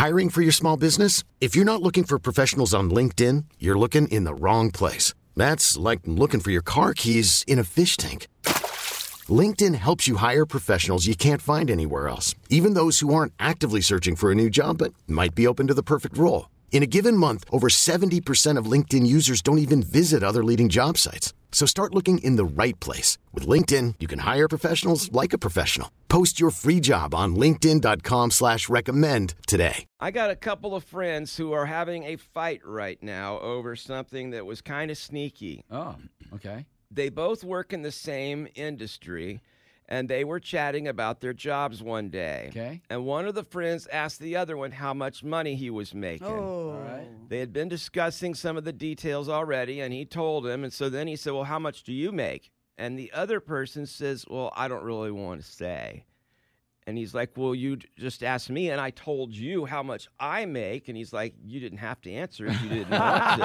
Hiring for your small business? If you're not looking for professionals on LinkedIn, you're looking in the wrong place. That's like looking for your car keys in a fish tank. LinkedIn helps you hire professionals you can't find anywhere else, even those who aren't actively searching for a new job but might be open to the perfect role. In a given month, over 70% of LinkedIn users don't even visit other leading job sites. So start looking in the right place. With LinkedIn, you can hire professionals like a professional. Post your free job on linkedin.com/recommend today. I got a couple of friends who are having a fight right now over something that was kind of sneaky. Oh, okay. They both work in the same industry, and they were chatting about their jobs one day. Okay. And one of the friends asked the other one how much money he was making. All right. They had been discussing some of the details already, and he told him. And so then he said, well, how much do you make? And the other person says, well, I don't really want to say. And he's like, well, you just asked me, and I told you how much I make. And he's like, you didn't have to answer if you didn't want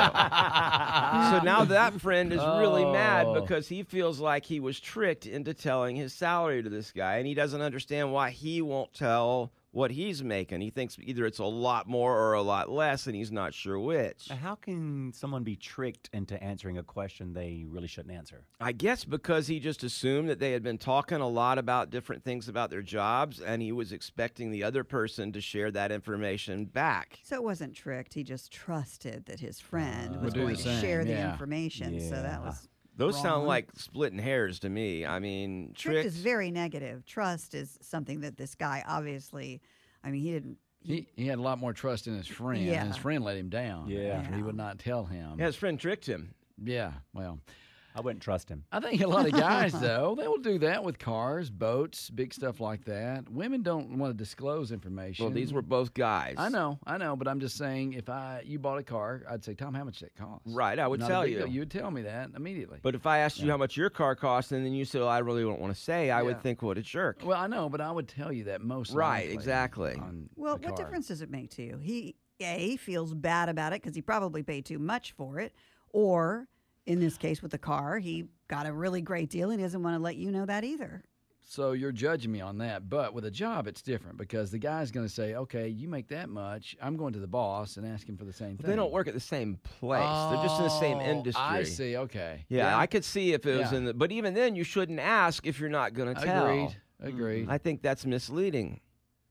to. So now that friend is really mad because he feels like he was tricked into telling his salary to this guy, and he doesn't understand why he won't tell what he's making. He thinks either it's a lot more or a lot less, and he's not sure which. How can someone be tricked into answering a question they really shouldn't answer? I guess because he just assumed that they had been talking a lot about different things about their jobs, and he was expecting the other person to share that information back. So it wasn't tricked. He just trusted that his friend was Would do going the to same, share the yeah. information. So that Yeah. was Those wrong. sound like splitting hairs to me. I mean, tricked tricks. is very negative. Trust is something that this guy obviously, I mean, he didn't. He had a lot more trust in his friend. Yeah. And his friend let him down. Yeah. After he would not tell him. Yeah, his friend tricked him. Yeah, well, I wouldn't trust him. I think a lot of guys, though, they will do that with cars, boats, big stuff like that. Women don't want to disclose information. Well, these were both guys. I know, but I'm just saying, if you bought a car, I'd say, Tom, how much did it cost? Right, I would Not a tell big you. deal. You would tell me that immediately. But if I asked you how much your car cost, and then you said, well, I really don't want to say, I would Yeah. think, what a jerk. Well, I know, but I would tell you that most Right, likely exactly. on Well, the what car. difference does it make to you? He feels bad about it because he probably paid too much for it, or in this case with the car, he got a really great deal and he doesn't want to let you know that either. So you're judging me on that. But with a job, it's different because the guy's going to say, okay, you make that much. I'm going to the boss and ask him for the same But thing. they don't work at the same place. They're just in the same Oh, industry. I see. Okay. Yeah, I could see if it was Yeah. in the. But even then, you shouldn't ask if you're not going to tell. Agreed. I think that's misleading.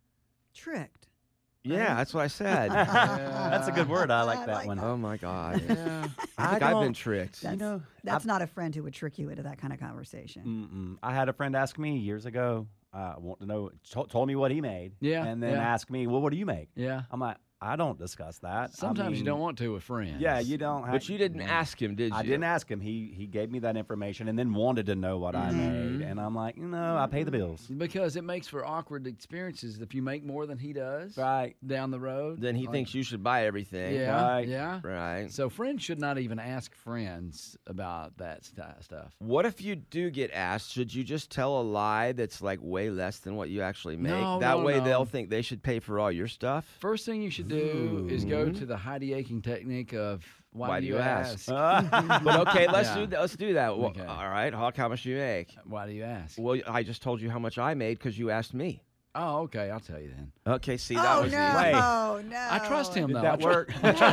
Tricked. Yeah, that's what I said. That's a good word. I like that one. Oh my God. Yeah. I think I've been tricked. That's not a friend who would trick you into that kind of conversation. I had a friend ask me years ago, want to know, told me what he made. Yeah, And then yeah. asked me, well, what do you make? Yeah. I'm like, I don't discuss that. Sometimes you don't want to with friends. Yeah, you don't. But you didn't ask him, did you? I didn't ask him. He gave me that information and then wanted to know what I made. And I'm like, no, I pay the bills. Because it makes for awkward experiences if you make more than he does Right. down the road. Then he thinks you should buy everything. Yeah. Right. Yeah. Right. So friends should not even ask friends about that stuff. What if you do get asked? Should you just tell a lie that's like way less than what you actually make? No, that no, way no. they'll think they should pay for all your stuff. First thing you should do is go to the Heidi Aching technique of why do you ask? But okay, let's Yeah. do that. Let's do that. Well, Okay. all right, Hawk, how much do you make? Why do you ask? Well, I just told you how much I made because you asked me. Oh, okay. I'll tell you then. Okay, see, that Oh was no, easy. no! I trust him, Did though. that work?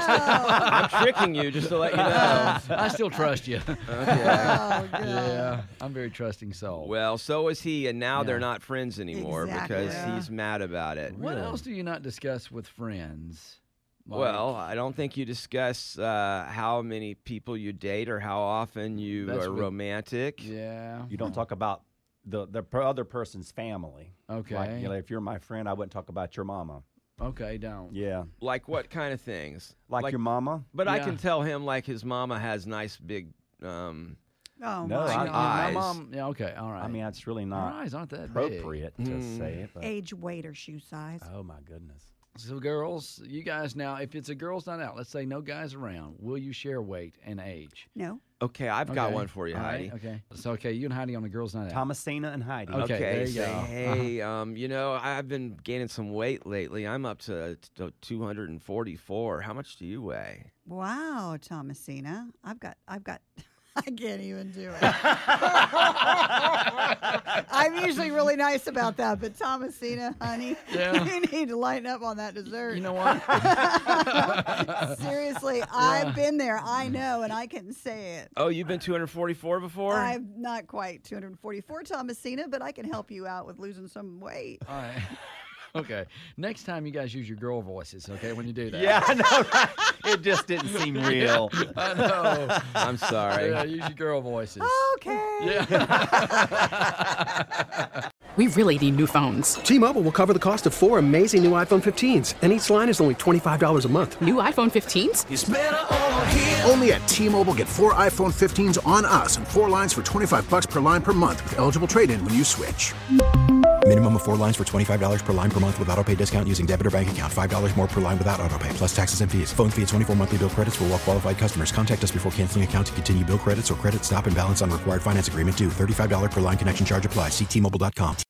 I'm tricking you just to let you know. I still trust you. Okay. Oh, God. Yeah, I'm a very trusting soul. Well, so is he, and now they're Yeah. not friends anymore Exactly. because Yeah. he's mad about it. What else do you not discuss with friends? Like- Well, I don't think you discuss how many people you date or how often you That's are what- romantic. yeah. You don't talk about the other person's family. Okay. Like, if you're my friend, I wouldn't talk about your mama. Okay, don't. Yeah. Like what kind of things? Like your mama? But I Yeah. can tell him like his mama has nice big. Oh No, my I- God. eyes. My mom. Yeah. Okay. All right. I mean, it's really her not eyes aren't that big. appropriate to say it. But, Age, weight, or shoe size. oh, my goodness. So, girls, you guys now, if it's a girls' night out, let's say no guys around, will you share weight and age? No. Okay, I've got Okay. one for you, All right, Heidi. Okay. So, okay, you and Heidi on a girls' night out. Thomasina and Heidi. Okay, there you say, go. hey, you know, I've been gaining some weight lately. I'm up to 244. How much do you weigh? Wow, Thomasina. I've got I can't even do it. I'm usually really nice about that, but Thomasina, honey, you need to lighten up on that dessert. You know what? Seriously, I've been there. I know, and I can say it. Oh, you've been 244 before? I'm not quite 244, Thomasina, but I can help you out with losing some weight. All right. Okay. Next time you guys use your girl voices, okay, when you do that. Yeah, I know, right? It just didn't seem real. I know. I'm sorry. Yeah, use your girl voices. Okay. Yeah. We really need new phones. T-Mobile will cover the cost of 4 amazing new iPhone 15s, and each line is only $25 a month. New iPhone 15s? It's better over here. Only at T-Mobile, get 4 iPhone 15s on us and 4 lines for $25 per line per month with eligible trade-in when you switch. Minimum of 4 lines for $25 per line per month with autopay discount using debit or bank account. $5 more per line without autopay, plus taxes and fees. Phone fee at 24 monthly bill credits for well-qualified customers. Contact us before canceling account to continue bill credits or credit stop and balance on required finance agreement due. $35 per line connection charge applies. See T-Mobile.com.